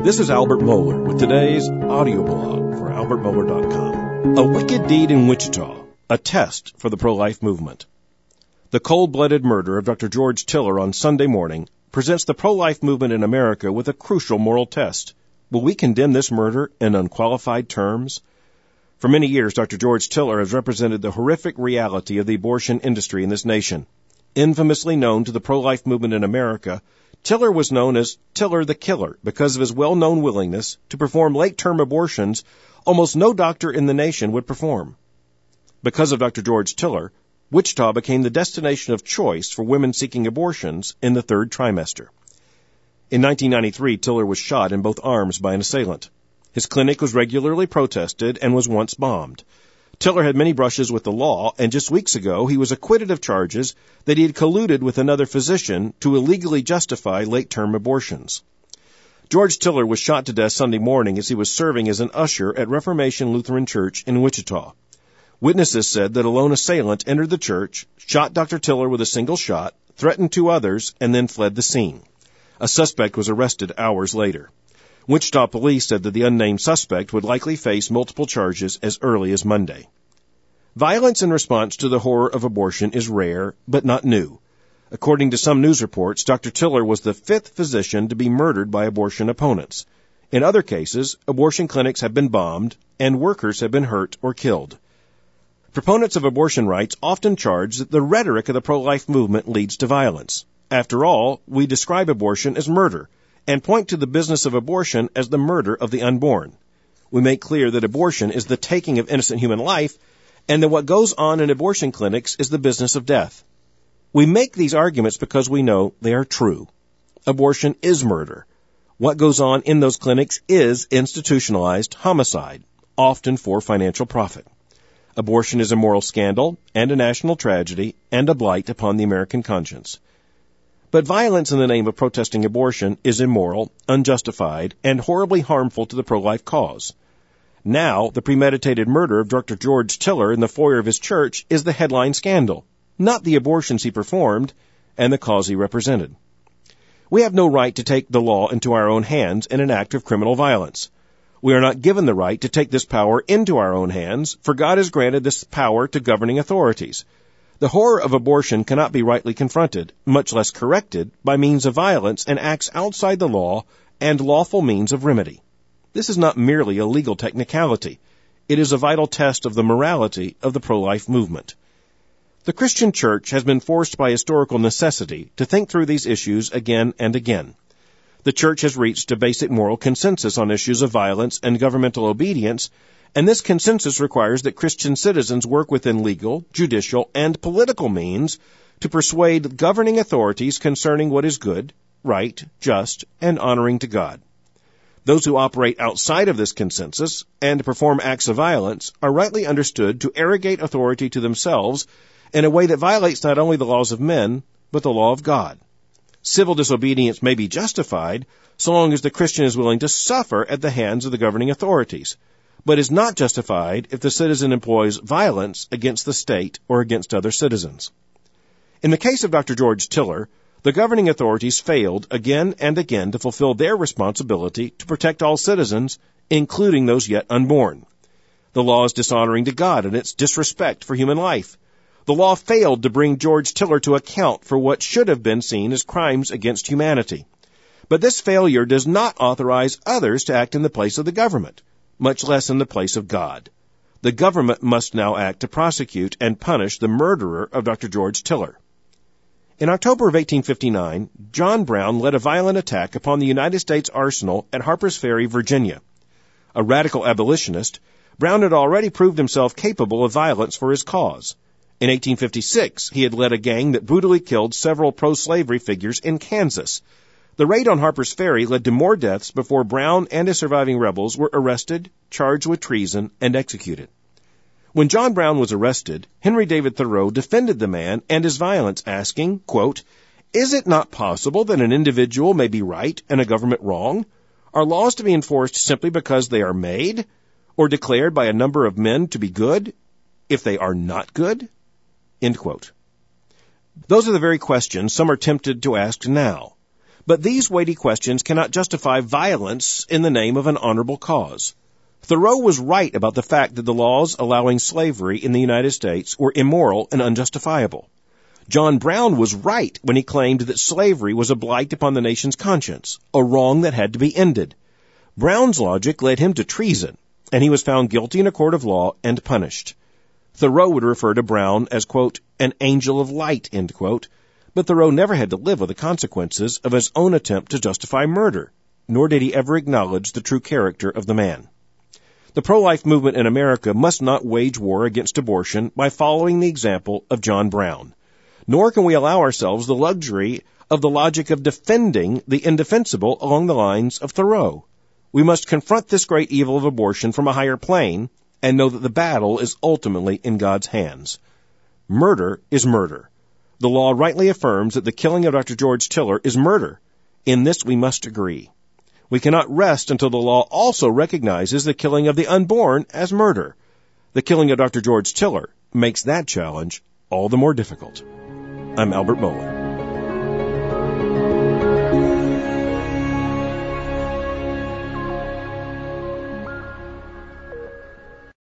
This is Albert Mohler with today's audio blog for albertmohler.com. A wicked deed in Wichita, a test for the pro-life movement. The cold-blooded murder of Dr. George Tiller on Sunday morning presents the pro-life movement in America with a crucial moral test. Will we condemn this murder in unqualified terms? For many years, Dr. George Tiller has represented the horrific reality of the abortion industry in this nation. Infamously known to the pro-life movement in America, Tiller was known as Tiller the Killer because of his well-known willingness to perform late-term abortions almost no doctor in the nation would perform. Because of Dr. George Tiller, Wichita became the destination of choice for women seeking abortions in the third trimester. In 1993, Tiller was shot in both arms by an assailant. His clinic was regularly protested and was once bombed. Tiller had many brushes with the law, and just weeks ago he was acquitted of charges that he had colluded with another physician to illegally justify late-term abortions. George Tiller was shot to death Sunday morning as he was serving as an usher at Reformation Lutheran Church in Wichita. Witnesses said that a lone assailant entered the church, shot Dr. Tiller with a single shot, threatened two others, and then fled the scene. A suspect was arrested hours later. Wichita police said that the unnamed suspect would likely face multiple charges as early as Monday. Violence in response to the horror of abortion is rare, but not new. According to some news reports, Dr. Tiller was the fifth physician to be murdered by abortion opponents. In other cases, abortion clinics have been bombed, and workers have been hurt or killed. Proponents of abortion rights often charge that the rhetoric of the pro-life movement leads to violence. After all, we describe abortion as murder, and point to the business of abortion as the murder of the unborn. We make clear that abortion is the taking of innocent human life, and that what goes on in abortion clinics is the business of death. We make these arguments because we know they are true. Abortion is murder. What goes on in those clinics is institutionalized homicide, often for financial profit. Abortion is a moral scandal and a national tragedy and a blight upon the American conscience. But violence in the name of protesting abortion is immoral, unjustified, and horribly harmful to the pro-life cause. Now, the premeditated murder of Dr. George Tiller in the foyer of his church is the headline scandal, not the abortions he performed and the cause he represented. We have no right to take the law into our own hands in an act of criminal violence. We are not given the right to take this power into our own hands, for God has granted this power to governing authorities. The horror of abortion cannot be rightly confronted, much less corrected, by means of violence and acts outside the law and lawful means of remedy. This is not merely a legal technicality. It is a vital test of the morality of the pro-life movement. The Christian church has been forced by historical necessity to think through these issues again and again. The church has reached a basic moral consensus on issues of violence and governmental obedience, and this consensus requires that Christian citizens work within legal, judicial, and political means to persuade governing authorities concerning what is good, right, just, and honoring to God. Those who operate outside of this consensus and perform acts of violence are rightly understood to arrogate authority to themselves in a way that violates not only the laws of men, but the law of God. Civil disobedience may be justified so long as the Christian is willing to suffer at the hands of the governing authorities, but is not justified if the citizen employs violence against the state or against other citizens. In the case of Dr. George Tiller, the governing authorities failed again and again to fulfill their responsibility to protect all citizens, including those yet unborn. The law is dishonoring to God in its disrespect for human life. The law failed to bring George Tiller to account for what should have been seen as crimes against humanity. But this failure does not authorize others to act in the place of the government, much less in the place of God. The government must now act to prosecute and punish the murderer of Dr. George Tiller. In October of 1859, John Brown led a violent attack upon the United States Arsenal at Harper's Ferry, Virginia. A radical abolitionist, Brown had already proved himself capable of violence for his cause. In 1856, he had led a gang that brutally killed several pro-slavery figures in Kansas. The raid on Harper's Ferry led to more deaths before Brown and his surviving rebels were arrested, charged with treason, and executed. When John Brown was arrested, Henry David Thoreau defended the man and his violence, asking, quote, "Is it not possible that an individual may be right and a government wrong? Are laws to be enforced simply because they are made, or declared by a number of men to be good, if they are not good?" End quote. Those are the very questions some are tempted to ask now. But these weighty questions cannot justify violence in the name of an honorable cause. Thoreau was right about the fact that the laws allowing slavery in the United States were immoral and unjustifiable. John Brown was right when he claimed that slavery was a blight upon the nation's conscience, a wrong that had to be ended. Brown's logic led him to treason, and he was found guilty in a court of law and punished. Thoreau would refer to Brown as, quote, an angel of light, end quote, but Thoreau never had to live with the consequences of his own attempt to justify murder, nor did he ever acknowledge the true character of the man. The pro-life movement in America must not wage war against abortion by following the example of John Brown. Nor can we allow ourselves the luxury of the logic of defending the indefensible along the lines of Thoreau. We must confront this great evil of abortion from a higher plane and know that the battle is ultimately in God's hands. Murder is murder. The law rightly affirms that the killing of Dr. George Tiller is murder. In this we must agree. We cannot rest until the law also recognizes the killing of the unborn as murder. The killing of Dr. George Tiller makes that challenge all the more difficult. I'm Albert Mohler.